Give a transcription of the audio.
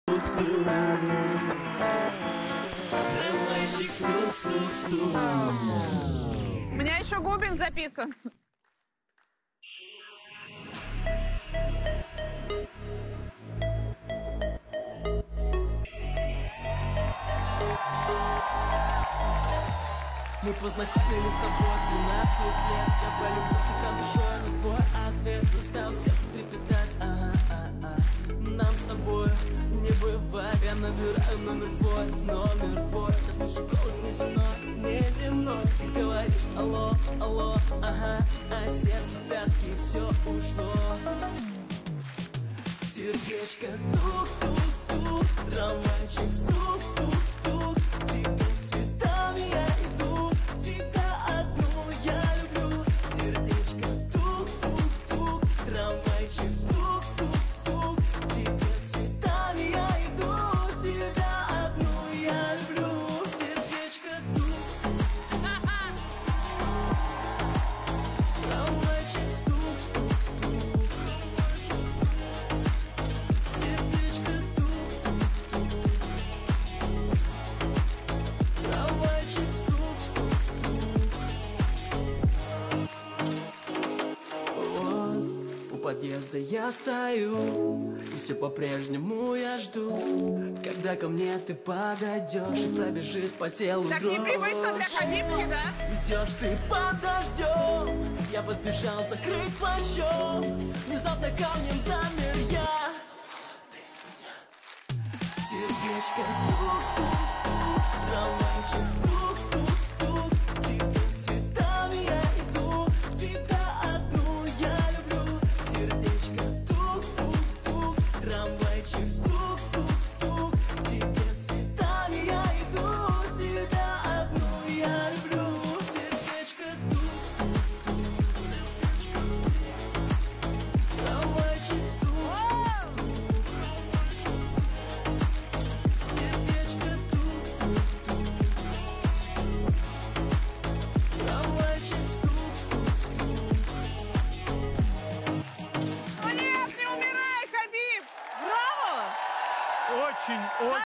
Трамвайчик стук-стук-стук. У меня еще Губин записан. Мы познакомились с тобой 13 лет. Я полюбил тебя душой, но твой ответ заставил сердце трепетать. Нам с тобой не бывать. Я набираю номер твой. Я слышу голос неземной. Ты говоришь алло, алло, ага. А сердце в пятки, и все ушло. Сердечко тук-тук-тук, трамвайчик стук-стук-стук. Тебе с цветами я иду, тебя одну я люблю. Сердечко тук-тук-тук, трамвайчик стук-стук-стук. Тебе с цветами я иду, тебя одну я люблю. Сердечко тук-тук-тук, трамвайчик стук-стук-стук. Сердечко тук-тук-тук, трамвайчик стук-стук-стук. Вот у подъезда я стою, и все по-прежнему я жду, когда ко мне ты подойдешь и пробежит по телу Так дрожь. непривычно для Хабибки, да? Идешь ты под дождем, я подбежал закрыть плащом. Внезапно камнем замер я. Сердечко тук-тук-тук, трамвайчик стук-стук-стук. Тебе с цветами я иду, тебя одну я люблю. Сердечко тук-тук-тук, трамвайчик стук-стук-стук. Тебе с цветами я иду, тебя одну я люблю. Сердечко тук-тук-тук, трамвайчик стук-стук-стук. Сердечко тук-тук-тук, трамвайчик стук-стук-стук. Ну нет, не умирай, Хабиб! Очень, очень.